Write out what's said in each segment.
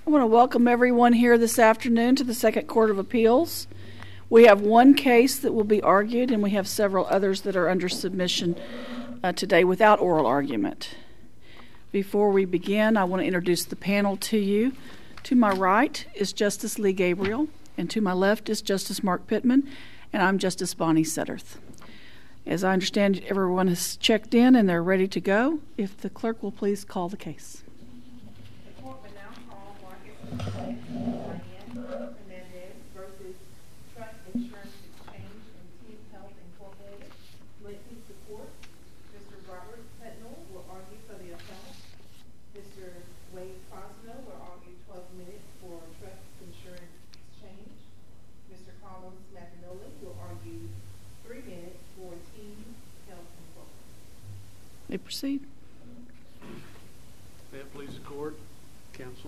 I want to welcome everyone here this afternoon to the Second Court of Appeals. We have one case that will be argued, and we have several others that are under submission today without oral argument. Before we begin, I want to introduce the panel to you. To my right is Justice Lee Gabriel, and to my left is Justice Mark Pittman, and I'm Justice Bonnie Sutterth. As I understand, everyone has checked in and they're ready to go. If the clerk will please call the case. The court will now call Marcus Hernandez versus Trust Insurance Exchange and Team Health Incorporated. Please support. Mr. Robert Petnell will argue for the appellant. Mr. Wade Cosno will argue 12 minutes for Trust Insurance Exchange. Mr. Carlos Macanoli will argue 3 minutes for Team Health Incorporated. May proceed. May it please the court, counsel.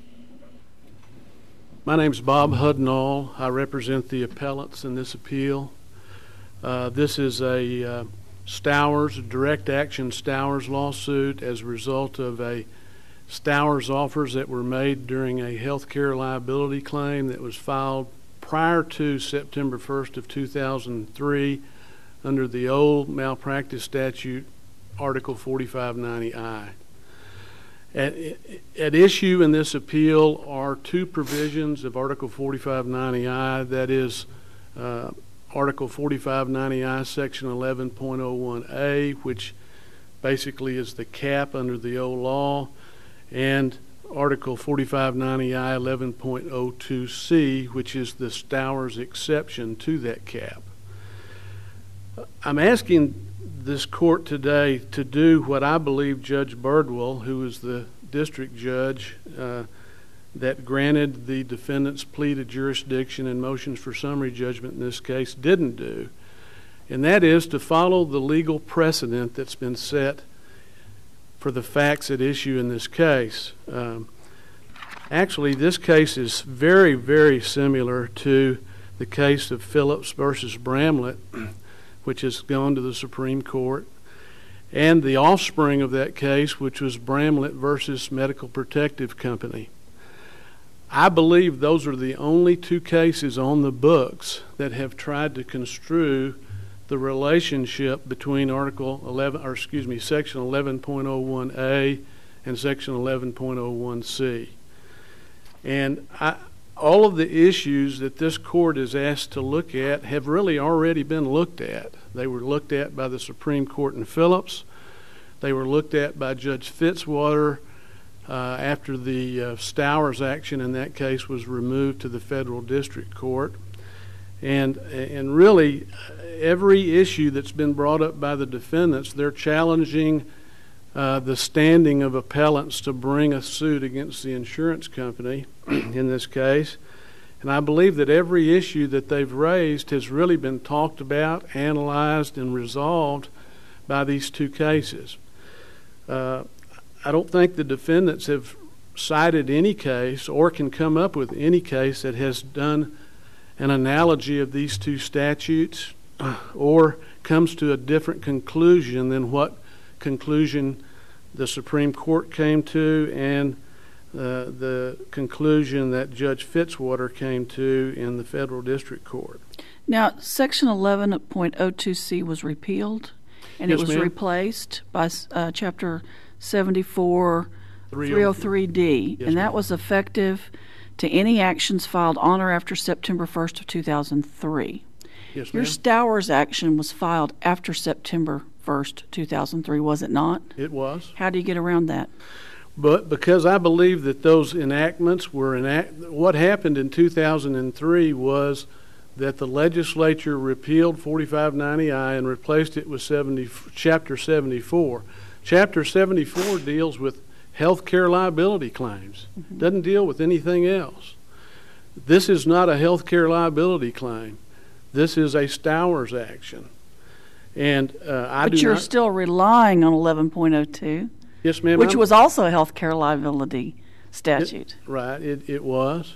My name is Bob Hudnall. I represent the appellants in this appeal. This is a direct action Stowers lawsuit as a result of a Stowers offers that were made during a health care liability claim that was filed prior to September 1st of 2003 under the old malpractice statute, Article 4590I. At issue in this appeal are two provisions of Article 4590I, that is Article 4590I, Section 11.01A, which basically is the cap under the old law, and Article 4590I 11.02C, which is the Stowers exception to that cap. I'm asking this court today to do what I believe Judge Birdwell, who is the district judge that granted the defendant's plea to jurisdiction and motions for summary judgment in this case, didn't do, and that is to follow the legal precedent that's been set for the facts at issue in this case. Actually, this case is very, very similar to the case of Phillips versus Bramlett, which has gone to the Supreme Court, and the offspring of that case, which was Bramlett versus Medical Protective Company. I believe those are the only two cases on the books that have tried to construe the relationship between Section 11.01A and Section 11.01C. And all of the issues that this court is asked to look at have really already been looked at. They were looked at by the Supreme Court in Phillips. They were looked at by Judge Fitzwater after the Stowers action in that case was removed to the federal district court. And really, every issue that's been brought up by the defendants, they're challenging the standing of appellants to bring a suit against the insurance company in this case. And I believe that every issue that they've raised has really been talked about, analyzed, and resolved by these two cases. I don't think the defendants have cited any case or can come up with any case that has done an analogy of these two statutes or comes to a different conclusion than what conclusion the Supreme Court came to and the conclusion that Judge Fitzwater came to in the federal district court. Now, Section 11.02C was repealed, and Yes, it was ma'am. replaced by Chapter 74, 303D, Yes, and that ma'am. was effective to any actions filed on or after September 1st of 2003. Yes, Your ma'am. Stowers action was filed after September 1st, 2003, was it not? It was. How do you get around that? But because I believe that those enactments were what happened in 2003 was that the legislature repealed 4590I and replaced it with Chapter 74. Chapter 74 deals with health care liability claims. Doesn't deal with anything else. This is not a health care liability claim. This is a Stowers action. And But you're still relying on 11.02. Yes, ma'am. Which was also a health care liability statute. Right, it was.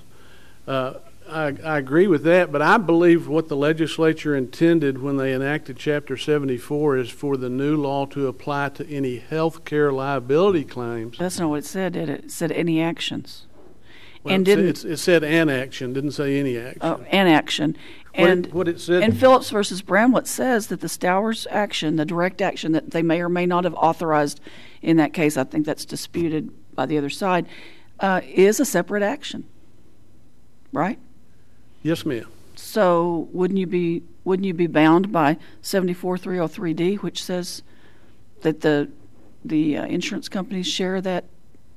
I agree with that, but I believe what the legislature intended when they enacted Chapter 74 is for the new law to apply to any health care liability claims. That's not what it said, did it? It said any actions. Well, and didn't. it said an action, didn't say any action. An action. And What it said. and Phillips versus Bramlett says that the Stowers action, the direct action that they may or may not have authorized in that case, I think that's disputed by the other side, is a separate action, right? Yes, ma'am. So wouldn't you be bound by 74303D, which says that the insurance companies share that?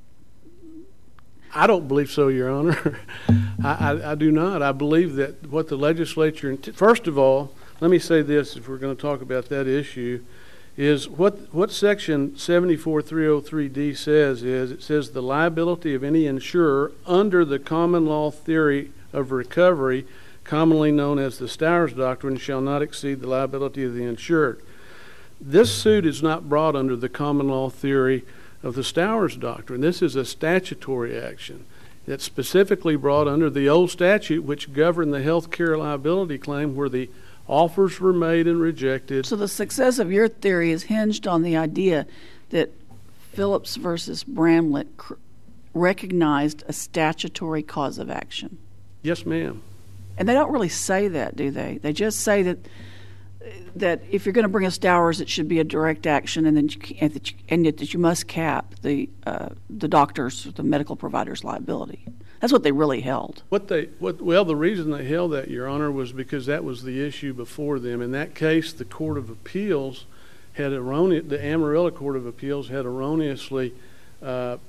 I don't believe so, Your Honor. I do not. I believe that what the legislature, first of all, let me say this if we're going to talk about that issue, is what section 74303D says is, it says the liability of any insurer under the common law theory of recovery, commonly known as the Stowers Doctrine, shall not exceed the liability of the insured. This suit is not brought under the common law theory of the Stowers Doctrine. This is a statutory action that's specifically brought under the old statute which governed the health care liability claim, where the offers were made and rejected. So the success of your theory is hinged on the idea that Phillips versus Bramlett recognized a statutory cause of action. Yes, ma'am. And they don't really say that, do they? They just say that if you're going to bring a Stowers, it should be a direct action, and then that you must cap the doctor's, the medical provider's liability. That's what they really held. Well, the reason they held that, Your Honor, was because that was the issue before them. In that case, the Court of Appeals the Amarillo Court of Appeals had erroneously failed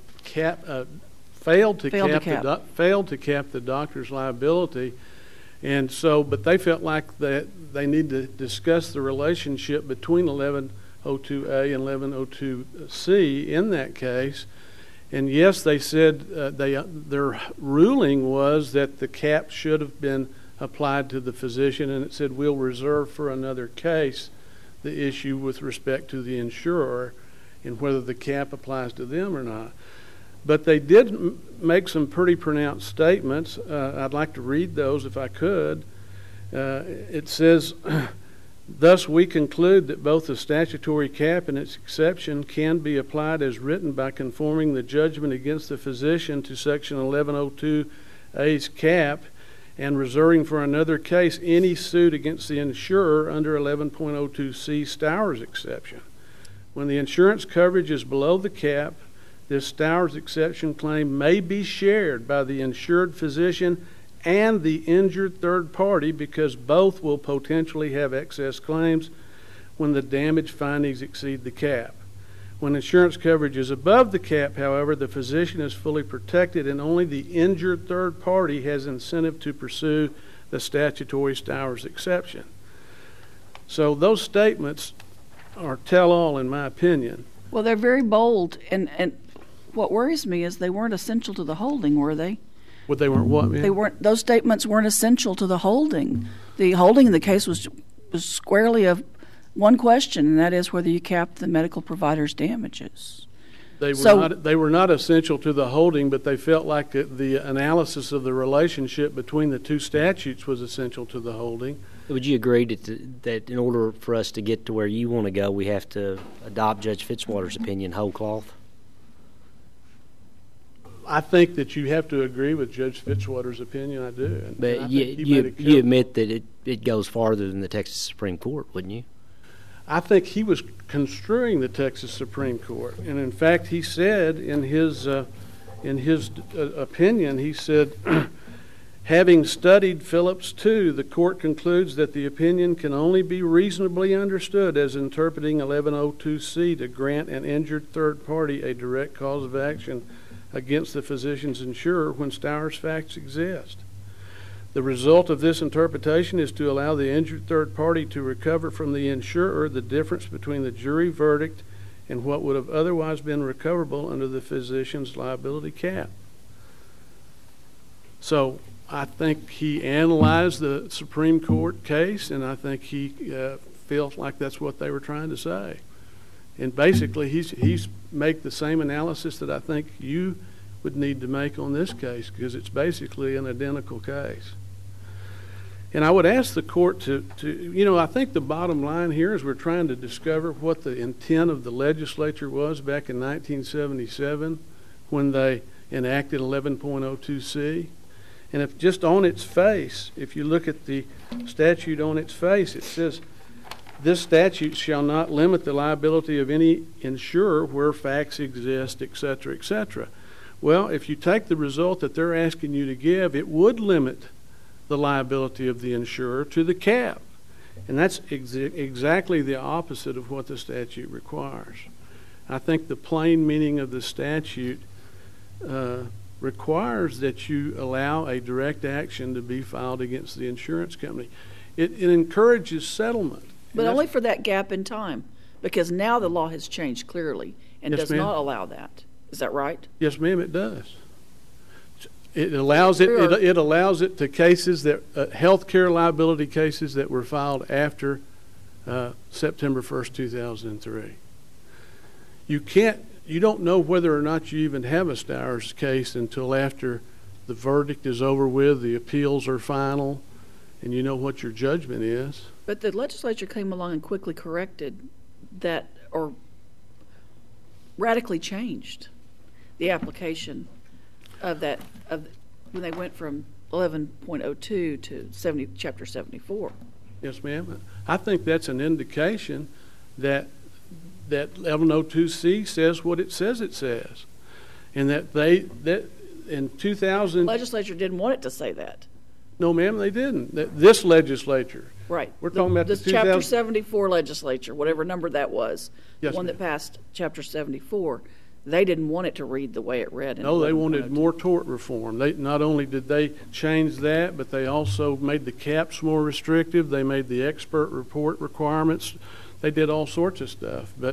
to cap the doctor's liability. And so, but they felt like that they need to discuss the relationship between 1102A and 1102C in that case. And yes, they said their ruling was that the cap should have been applied to the physician, and it said we'll reserve for another case the issue with respect to the insurer and whether the cap applies to them or not. But they did make some pretty pronounced statements. I'd like to read those if I could. It says, thus we conclude that both the statutory cap and its exception can be applied as written by conforming the judgment against the physician to section 1102A's cap and reserving for another case any suit against the insurer under 11.02C Stowers exception. When the insurance coverage is below the cap, this Stowers exception claim may be shared by the insured physician and the injured third party because both will potentially have excess claims when the damage findings exceed the cap. When insurance coverage is above the cap, however, the physician is fully protected and only the injured third party has incentive to pursue the statutory Stowers exception. So those statements are tell-all in my opinion. Well, they're very bold, and what worries me is they weren't essential to the holding, were they? Well, they weren't what, ma'am? They weren't. Those statements weren't essential to the holding. The holding in the case was squarely of one question, and that is whether you cap the medical provider's damages. They were not essential to the holding, but they felt like the analysis of the relationship between the two statutes was essential to the holding. Would you agree that in order for us to get to where you want to go, we have to adopt Judge Fitzwater's opinion whole cloth? I think that you have to agree with Judge Fitzwater's opinion. I do. But you admit that it goes farther than the Texas Supreme Court, wouldn't you? I think he was construing the Texas Supreme Court, and in fact, he said in his opinion, he said, having studied Phillips 2, the court concludes that the opinion can only be reasonably understood as interpreting 1102C to grant an injured third party a direct cause of action against the physician's insurer when Stowers facts exist. The result of this interpretation is to allow the injured third party to recover from the insurer the difference between the jury verdict and what would have otherwise been recoverable under the physician's liability cap. So I think he analyzed the Supreme Court case, and I think he feels like that's what they were trying to say. And basically, he's make the same analysis that I think you would need to make on this case, because it's basically an identical case. And I would ask the court to I think the bottom line here is we're trying to discover what the intent of the legislature was back in 1977 when they enacted 11.02C. And if just on its face, if you look at the statute on its face, it says, this statute shall not limit the liability of any insurer where facts exist, et cetera, et cetera. Well, if you take the result that they're asking you to give, it would limit the liability of the insurer to the cap. And that's exactly the opposite of what the statute requires. I think the plain meaning of the statute requires that you allow a direct action to be filed against the insurance company. It encourages settlement. But only for that gap in time, because now the law has changed clearly and Yes, does ma'am. not allow that. Is that right? Yes, ma'am, it does. It allows it. It allows it to cases that health care liability cases that were filed after September 1st, 2003. You don't know whether or not you even have a Stowers case until after the verdict is over with, the appeals are final, and you know what your judgment is. But the legislature came along and quickly corrected that, or radically changed the application of that, when they went from 11.02 to Chapter 74. Yes, ma'am. I think that's an indication that 1102C says what it says, and that in 2000. The legislature didn't want it to say that. No, ma'am, they didn't. This legislature. Right. We're talking about the Chapter 74 legislature, whatever number that was, Yes, the one ma'am. that passed Chapter 74. They didn't want it to read the way it read. In No, they wanted 11.02. more tort reform. Not only did they change that, but they also made the caps more restrictive. They made the expert report requirements. They did all sorts of stuff. But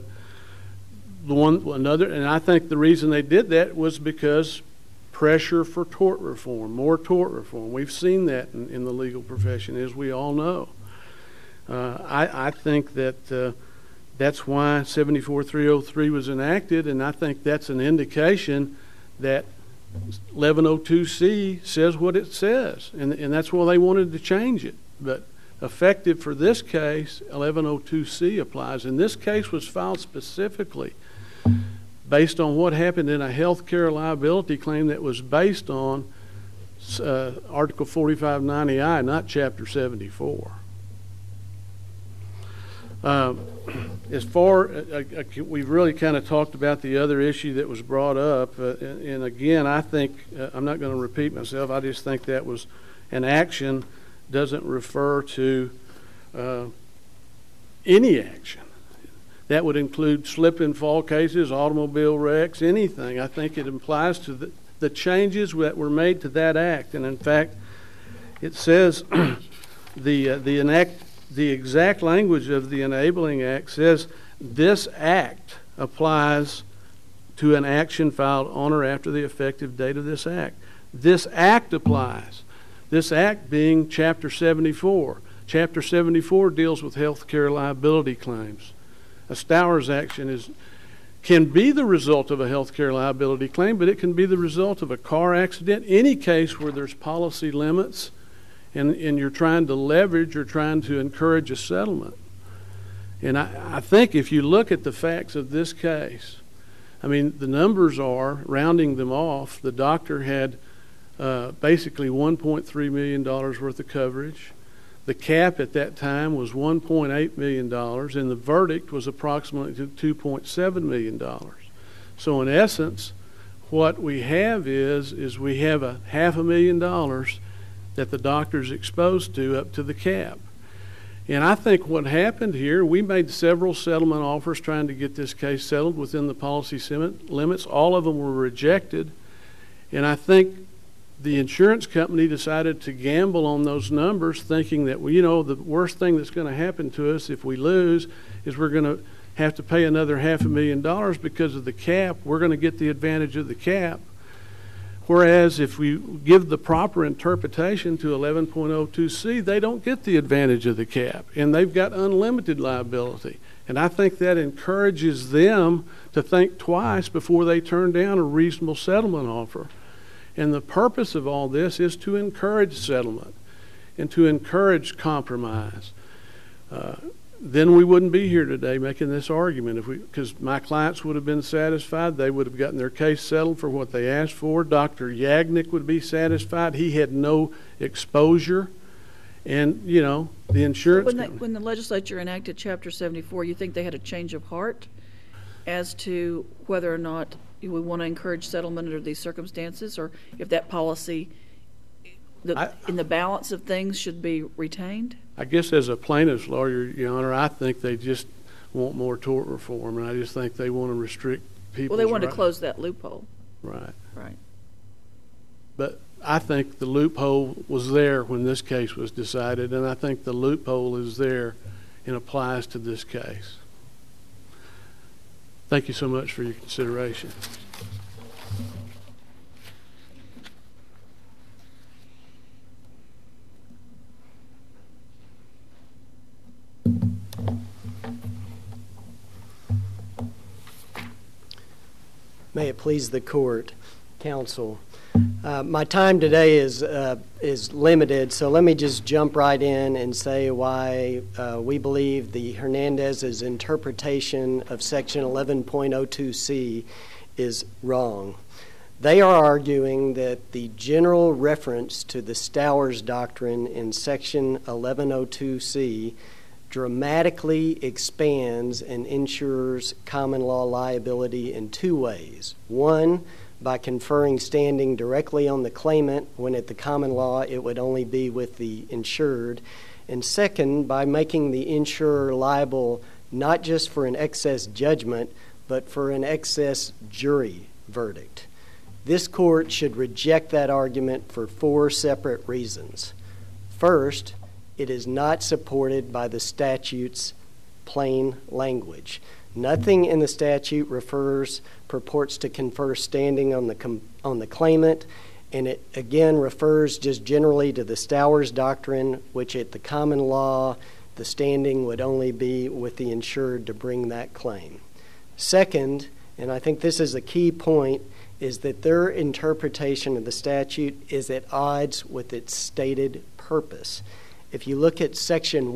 and I think the reason they did that was because pressure for tort reform, more tort reform. We've seen that in the legal profession, as we all know. I think that that's why 74303 was enacted, and I think that's an indication that 1102C says what it says, and that's why they wanted to change it. But effective for this case, 1102C applies. And this case was filed specifically based on what happened in a health care liability claim that was based on Article 4590I, not Chapter 74. As far, we've really kind of talked about the other issue that was brought up, and again, I think, I'm not going to repeat myself, I just think that was an action doesn't refer to any action. That would include slip and fall cases, automobile wrecks, anything. I think it implies to the changes that were made to that act, and in fact, it says the exact language of the Enabling Act says this act applies to an action filed on or after the effective date of this act. This act applies. This act being Chapter 74. Chapter 74 deals with health care liability claims. A Stowers action can be the result of a health care liability claim, but it can be the result of a car accident, any case where there's policy limits and you're trying to leverage or trying to encourage a settlement. And I think if you look at the facts of this case, I mean, the numbers are, rounding them off, the doctor had basically $1.3 million worth of coverage. The cap at that time was $1.8 million, and the verdict was approximately $2.7 million. So in essence, what we have is we have a $500,000 that the doctor's exposed to up to the cap. And I think what happened here, we made several settlement offers trying to get this case settled within the policy limits. All of them were rejected. And I think the insurance company decided to gamble on those numbers, thinking that, well, you know, the worst thing that's going to happen to us if we lose is we're going to have to pay another $500,000 because of the cap. We're going to get the advantage of the cap. Whereas if we give the proper interpretation to 11.02C, they don't get the advantage of the cap, and they've got unlimited liability. And I think that encourages them to think twice before they turn down a reasonable settlement offer. And the purpose of all this is to encourage settlement and to encourage compromise. then we wouldn't be here today making this argument because my clients would have been satisfied. They would have gotten their case settled for what they asked for. Dr. Yagnick would be satisfied. He had no exposure. And, you know, the insurance company. When the legislature enacted Chapter 74, you think they had a change of heart as to whether or not we want to encourage settlement under these circumstances, or if that policy, in the balance of things, should be retained? I guess as a plaintiff's lawyer, Your Honor, I think they just want more tort reform, and I just think they want to restrict people's Well, they wanted right. to close that loophole. Right. Right. But I think the loophole was there when this case was decided, and I think the loophole is there and applies to this case. Thank you so much for your consideration. May it please the court, counsel. My time today is limited, so let me just jump right in and say why we believe the Hernandez's interpretation of Section 11.02c is wrong. They are arguing that the general reference to the Stowers Doctrine in Section 11.02c dramatically expands an insurer's common law liability in two ways. One, by conferring standing directly on the claimant when at the common law it would only be with the insured. And second, by making the insurer liable not just for an excess judgment, but for an excess jury verdict. This court should reject that argument for four separate reasons. First, it is not supported by the statute's plain language. Nothing in the statute purports to confer standing on the claimant, and it again refers just generally to the Stowers Doctrine, which at the common law, the standing would only be with the insured to bring that claim. Second, and I think this is a key point, is that their interpretation of the statute is at odds with its stated purpose. If you look at Section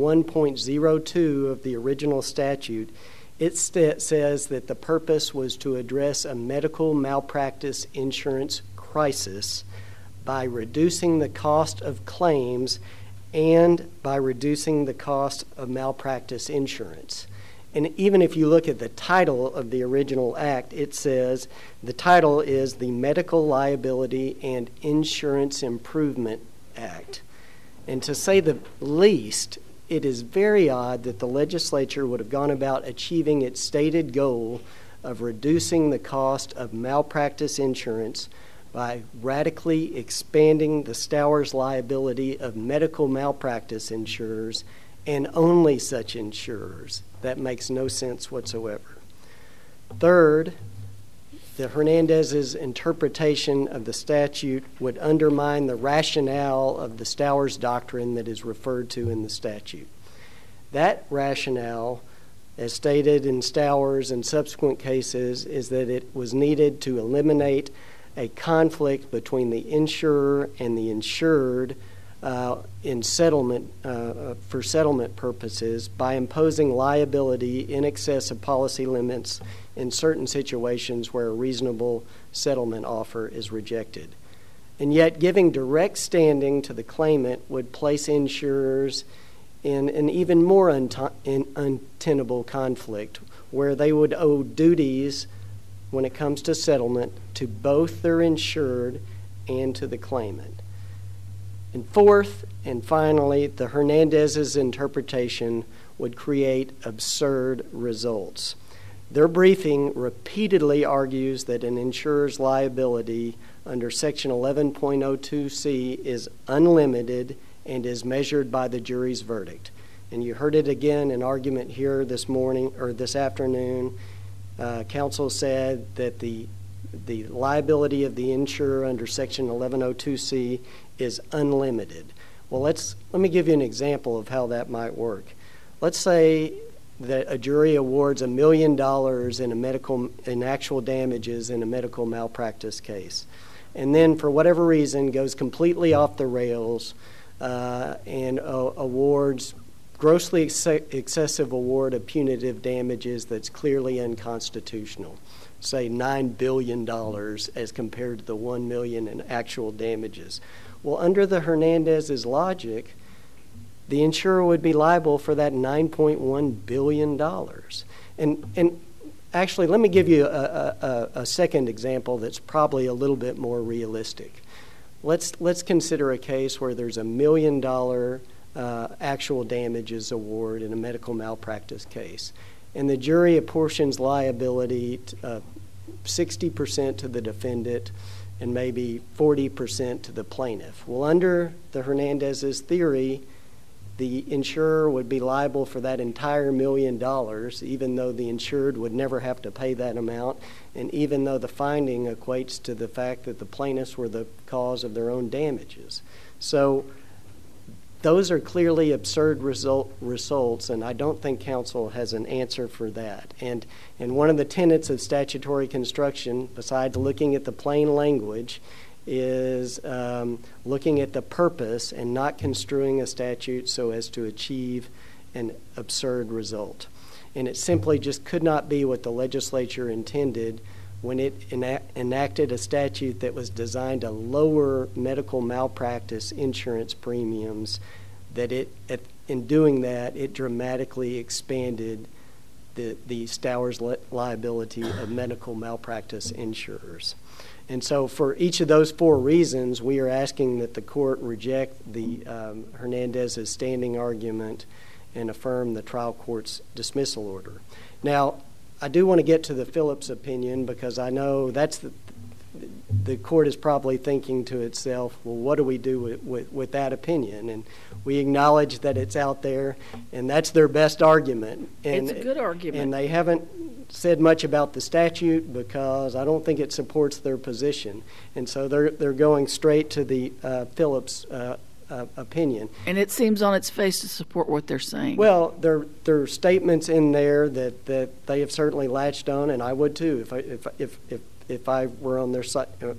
1.02 of the original statute, it says that the purpose was to address a medical malpractice insurance crisis by reducing the cost of claims and by reducing the cost of malpractice insurance. And even if you look at the title of the original act, it says the title is the Medical Liability and Insurance Improvement Act. And to say the least, it is very odd that the legislature would have gone about achieving its stated goal of reducing the cost of malpractice insurance by radically expanding the Stowers liability of medical malpractice insurers and only such insurers. That makes no sense whatsoever. Third, the Hernandez's interpretation of the statute would undermine the rationale of the Stowers Doctrine that is referred to in the statute. That rationale, as stated in Stowers and subsequent cases, is that it was needed to eliminate a conflict between the insurer and the insured in settlement for settlement purposes by imposing liability in excess of policy limits in certain situations where a reasonable settlement offer is rejected. And yet giving direct standing to the claimant would place insurers in an even more untenable conflict where they would owe duties when it comes to settlement to both their insured and to the claimant. And fourth, and finally, the Hernandez's interpretation would create absurd results. Their briefing repeatedly argues that an insurer's liability under Section 11.02c is unlimited and is measured by the jury's verdict. And you heard it again in argument here this morning or this afternoon. Counsel said that the liability of the insurer under Section 11.02c is unlimited. Well, let me give you an example of how that might work. Let's say that a jury awards $1 million in actual damages in a medical malpractice case, and then for whatever reason goes completely off the rails and awards grossly excessive award of punitive damages that's clearly unconstitutional, say $9 billion as compared to the $1 million in actual damages. Well, under the Hernandez's logic, the insurer would be liable for that $9.1 billion. And actually, let me give you a second example that's probably a little bit more realistic. Let's consider a case where there's $1 million actual damages award in a medical malpractice case, and the jury apportions liability 60% to the defendant and maybe 40% to the plaintiff. Well, under the Hernandez's theory, the insurer would be liable for that entire $1 million, even though the insured would never have to pay that amount, and even though the finding equates to the fact that the plaintiffs were the cause of their own damages. So those are clearly absurd results, and I don't think counsel has an answer for that. And one of the tenets of statutory construction, besides looking at the plain language, is looking at the purpose and not construing a statute so as to achieve an absurd result. And it simply just could not be what the legislature intended when it enacted a statute that was designed to lower medical malpractice insurance premiums, that in doing that, it dramatically expanded the Stowers liability of medical malpractice insurers. And so for each of those four reasons, we are asking that the court reject the Hernandez's standing argument and affirm the trial court's dismissal order. Now, I do want to get to the Phillips opinion, because I know that's the court is probably thinking to itself, well, what do we do with that opinion? And we acknowledge that it's out there, and that's their best argument. And, it's a good argument. And they haven't said much about the statute because I don't think it supports their position. And so they're going straight to the Phillips opinion. And it seems on its face to support what they're saying. Well, there are statements in there that they have certainly latched on, and I would too if I were on their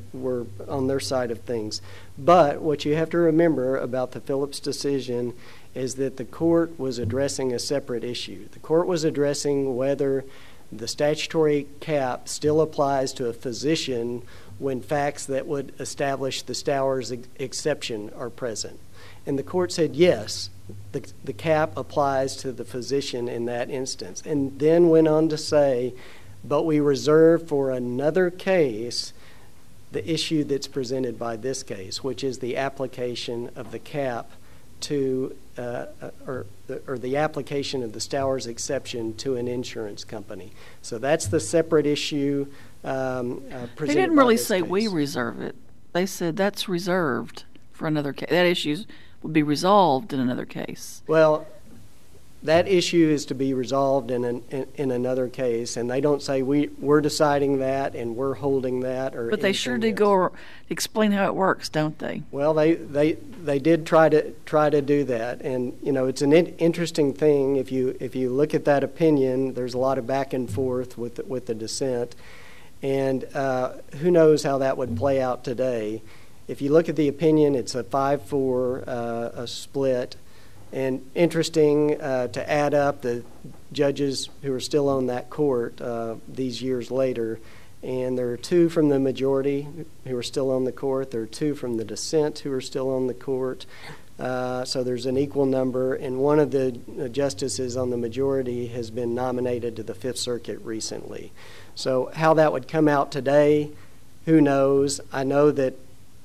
side of things. But what you have to remember about the Phillips decision is that the court was addressing a separate issue. The court was addressing whether the statutory cap still applies to a physician when facts that would establish the Stowers exception are present. And the court said yes, the cap applies to the physician in that instance, and then went on to say, but we reserve for another case the issue that's presented by this case, which is the application of the cap to, or the application of the Stowers exception to an insurance company. So that's the separate issue presented. They didn't really say case. We reserve it. They said that's reserved for another case. That issue would be resolved in another case. Well, that issue is to be resolved in another case, and they don't say we're deciding that and we're holding that. Or but they sure do go explain how it works, don't they? Well, they did try to do that, and it's an interesting thing. If you look at that opinion, there's a lot of back and forth with the dissent, and who knows how that would play out today. If you look at the opinion, it's a 5-4 a split. And interesting to add up the judges who are still on that court these years later, and there are 2 from the majority who are still on the court. There are 2 from the dissent who are still on the court. So there's an equal number, and one of the justices on the majority has been nominated to the Fifth Circuit recently. So how that would come out today, who knows? I know that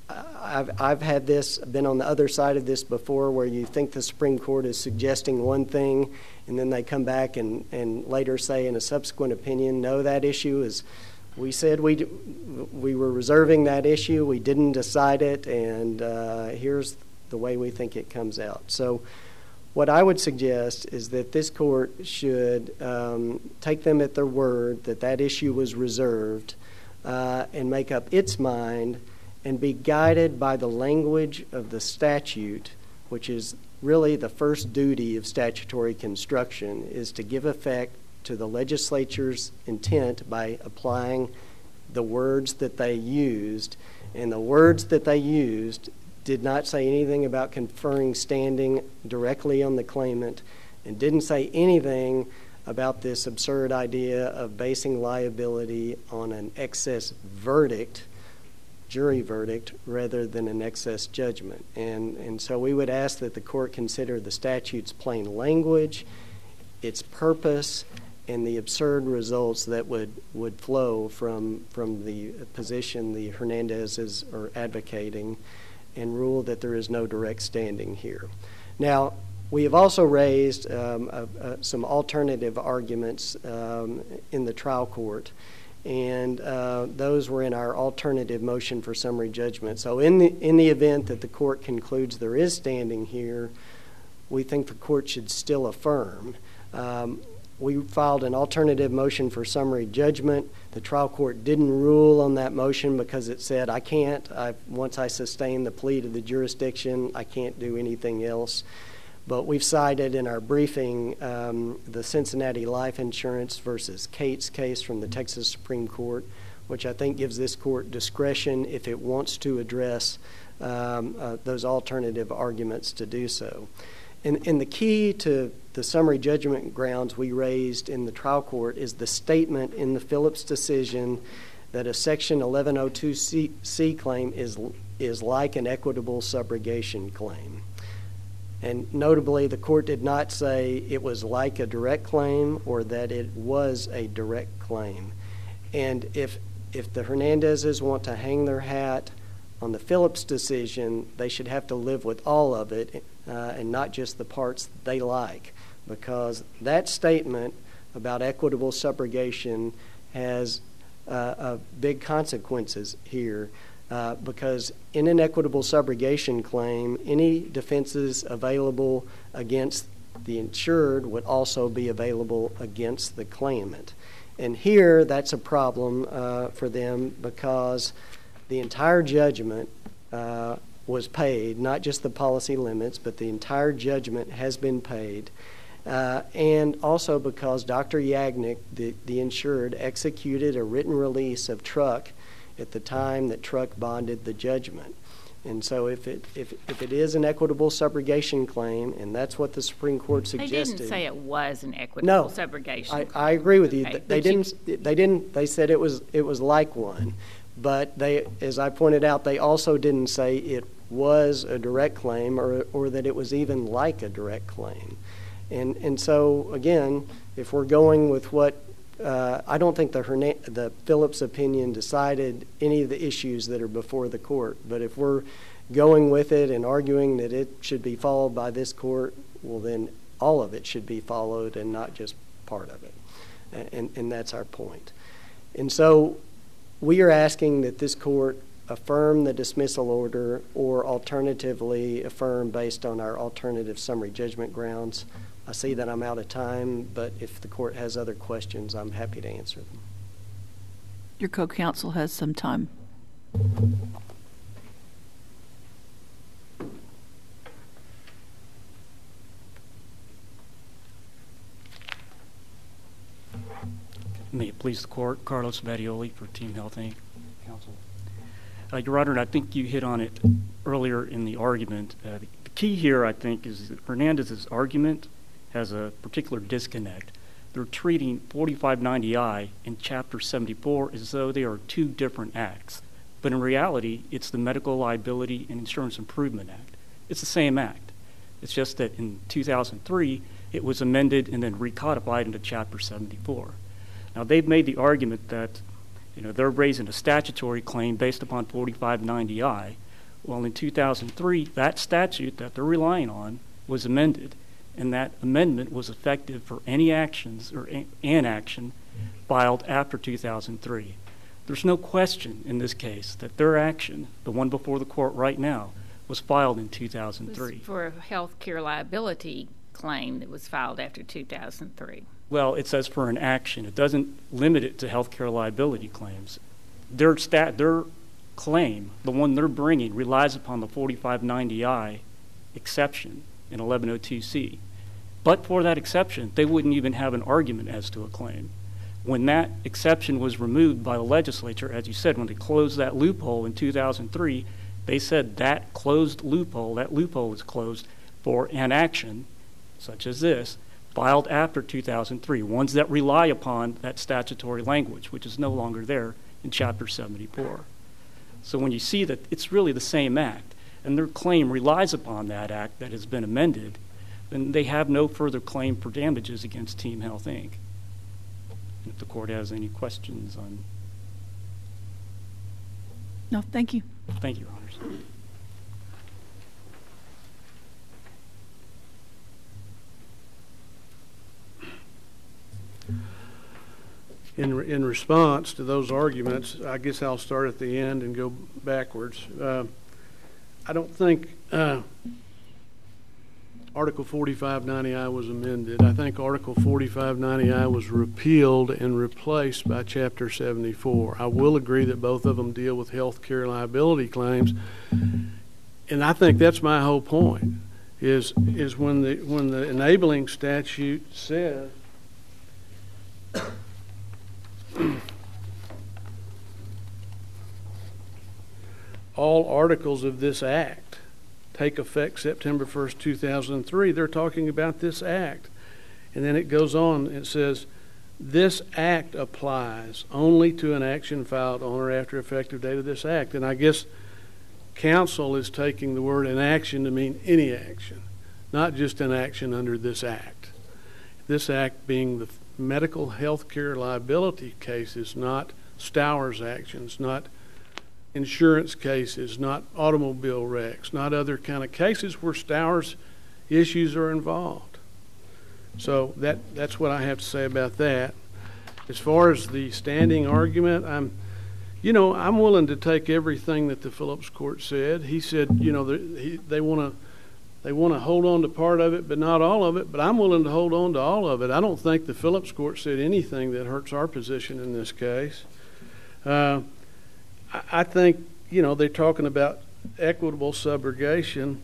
I've had this, been on the other side of this before, where you think the Supreme Court is suggesting one thing, and then they come back and later say in a subsequent opinion, no, that issue is, we said we were reserving that issue, we didn't decide it, and here's the way we think it comes out. So what I would suggest is that this court should take them at their word that that issue was reserved and make up its mind and be guided by the language of the statute, which is really the first duty of statutory construction, is to give effect to the legislature's intent by applying the words that they used. And the words that they used did not say anything about conferring standing directly on the claimant, and didn't say anything about this absurd idea of basing liability on an excess verdict, jury verdict, rather than an excess judgment. And so we would ask that the court consider the statute's plain language, its purpose, and the absurd results that would flow from the position the Hernandezes are advocating, and rule that there is no direct standing here. Now, we have also raised some alternative arguments in the trial court, and those were in our alternative motion for summary judgment. So in the event that the court concludes there is standing here, we think the court should still affirm. We filed an alternative motion for summary judgment. The trial court didn't rule on that motion because it said, once I sustain the plea to the jurisdiction, I can't do anything else. But we've cited in our briefing the Cincinnati Life Insurance versus Cates case from the Texas Supreme Court, which I think gives this court discretion if it wants to address those alternative arguments to do so. And the key to the summary judgment grounds we raised in the trial court is the statement in the Phillips decision that a Section 1102C claim is like an equitable subrogation claim. And notably, the court did not say it was like a direct claim or that it was a direct claim. And if the Hernandezes want to hang their hat on the Phillips decision, they should have to live with all of it and not just the parts they like, because that statement about equitable subrogation has big consequences here. Because in an equitable subrogation claim, any defenses available against the insured would also be available against the claimant. And here, that's a problem for them because the entire judgment was paid, not just the policy limits, but the entire judgment has been paid. And also because Dr. Yagnick, the insured, executed a written release of Truck at the time that Truck bonded the judgment. And so if it is an equitable subrogation claim, and that's what the Supreme Court suggested. They didn't say it was an equitable subrogation claim. I agree with you. Okay. They said it was like one. But they, as I pointed out, they also didn't say it was a direct claim or that it was even like a direct claim. And so, again, if we're going with what I don't think the Phillips opinion decided any of the issues that are before the court. But if we're going with it and arguing that it should be followed by this court, well, then all of it should be followed and not just part of it. And that's our point. And so we are asking that this court affirm the dismissal order or alternatively affirm based on our alternative summary judgment grounds. I see that I'm out of time, but if the court has other questions, I'm happy to answer them. Your co-counsel has some time. May it please the court, Carlos Battioli for Team Health Inc. Counsel. Your Honor, I think you hit on it earlier in the argument. The key here, I think, is that Hernandez's argument has a particular disconnect. They're treating 4590I and Chapter 74 as though they are two different acts. But in reality, it's the Medical Liability and Insurance Improvement Act. It's the same act. It's just that in 2003, it was amended and then recodified into Chapter 74. Now, they've made the argument that they're raising a statutory claim based upon 4590I. Well, in 2003, that statute that they're relying on was amended, and that amendment was effective for any actions or an action filed after 2003. There's no question in this case that their action, the one before the court right now, was filed in 2003. It was for a health care liability claim that was filed after 2003. Well, it says for an action. It doesn't limit it to health care liability claims. Their claim, the one they're bringing, relies upon the 4590I exception in 1102C. But for that exception, they wouldn't even have an argument as to a claim. When that exception was removed by the legislature, as you said, when they closed that loophole in 2003, they said that loophole is closed for an action, such as this, filed after 2003, ones that rely upon that statutory language, which is no longer there in Chapter 74. So when you see that it's really the same act, and their claim relies upon that act that has been amended, then they have no further claim for damages against Team Health, Inc. If the court has any questions on... No, thank you. Thank you, Your Honors. In response to those arguments, I guess I'll start at the end and go backwards. I don't think Article 4590I was amended. I think Article 4590I was repealed and replaced by Chapter 74. I will agree that both of them deal with health care liability claims, and I think that's my whole point, is when the enabling statute says all articles of this act take effect September 1st, 2003. They're talking about this act. And then it goes on, it says, this act applies only to an action filed on or after effective date of this act. And I guess counsel is taking the word an action to mean any action, not just an action under this act. This act being the medical health care liability cases, not Stowers actions, not insurance cases, not automobile wrecks, not other kind of cases where Stowers issues are involved. So that's what I have to say about that. As far as the standing argument, I'm willing to take everything that the Phillips court said. He said, they want to hold on to part of it, but not all of it. But I'm willing to hold on to all of it. I don't think the Phillips court said anything that hurts our position in this case. I think, they're talking about equitable subrogation.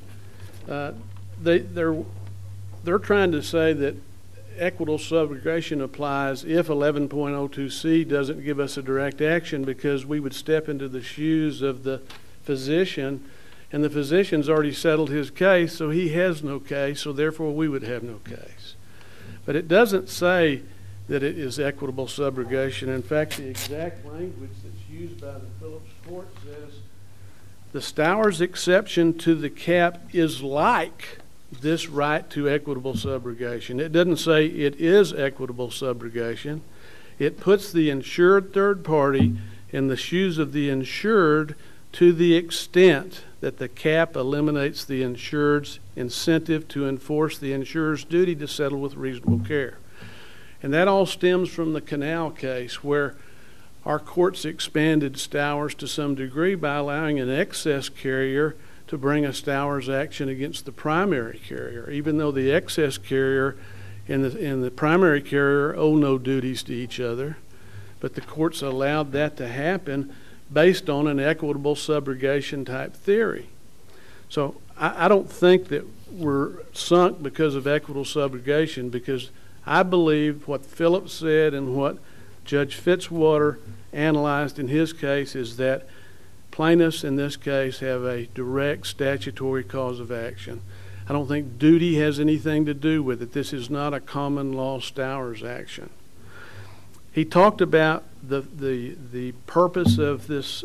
They're trying to say that equitable subrogation applies if 11.02c doesn't give us a direct action, because we would step into the shoes of the physician, and the physician's already settled his case, so he has no case, so therefore we would have no case. But it doesn't say that it is equitable subrogation. In fact, the exact language that's used by the Phillips court says, the Stowers exception to the cap is like this right to equitable subrogation. It doesn't say it is equitable subrogation. It puts the insured third party in the shoes of the insured to the extent that the cap eliminates the insured's incentive to enforce the insurer's duty to settle with reasonable care. And that all stems from the Canal case, where our courts expanded Stowers to some degree by allowing an excess carrier to bring a Stowers action against the primary carrier, even though the excess carrier and the primary carrier owe no duties to each other. But the courts allowed that to happen based on an equitable subrogation type theory. So I don't think that we're sunk because of equitable subrogation, because I believe what Phillips said and what Judge Fitzwater analyzed in his case is that plaintiffs in this case have a direct statutory cause of action. I don't think duty has anything to do with it. This is not a common law Stowers action. He talked about the purpose of this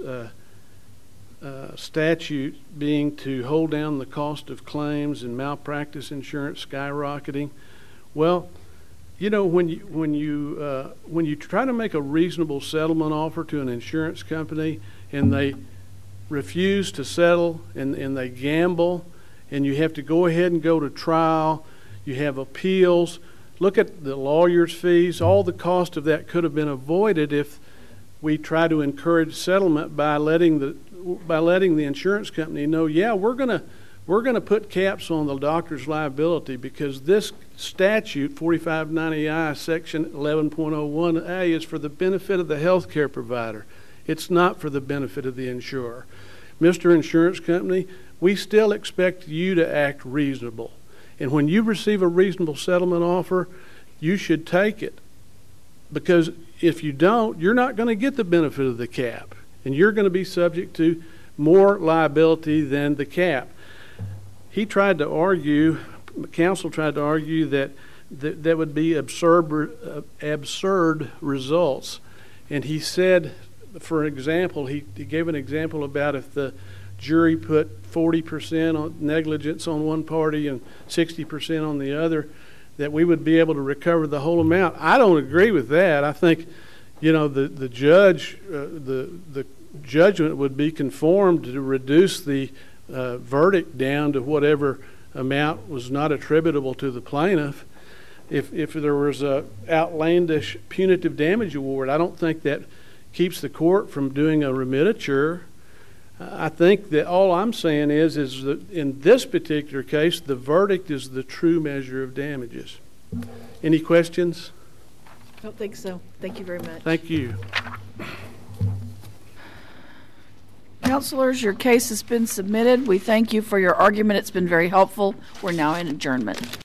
statute being to hold down the cost of claims and malpractice insurance skyrocketing. Well, when you try to make a reasonable settlement offer to an insurance company and they refuse to settle and they gamble, and you have to go ahead and go to trial, you have appeals, look at the lawyer's fees. All the cost of that could have been avoided if we try to encourage settlement by letting the insurance company know, yeah, we're gonna put caps on the doctor's liability, because this statute 4590I section 11.01a is for the benefit of the health care provider. It's not for the benefit of the insurer. Mr. Insurance Company, we still expect you to act reasonable. And when you receive a reasonable settlement offer, you should take it. Because if you don't, you're not going to get the benefit of the cap. And you're going to be subject to more liability than the cap. Counsel tried to argue that that would be absurd results. And he said, for example, he gave an example about if the jury put 40% on negligence on one party and 60% on the other, that we would be able to recover the whole amount. I don't agree with that. I think, the judge, the judgment would be conformed to reduce the verdict down to whatever amount was not attributable to the plaintiff. If there was a outlandish punitive damage award, I don't think that keeps the court from doing a remediature. I think that all I'm saying is that in this particular case, the verdict is the true measure of damages. Any questions? I don't think so. Thank you very much. Thank you. Counselors, your case has been submitted. We thank you for your argument. It's been very helpful. We're now in adjournment.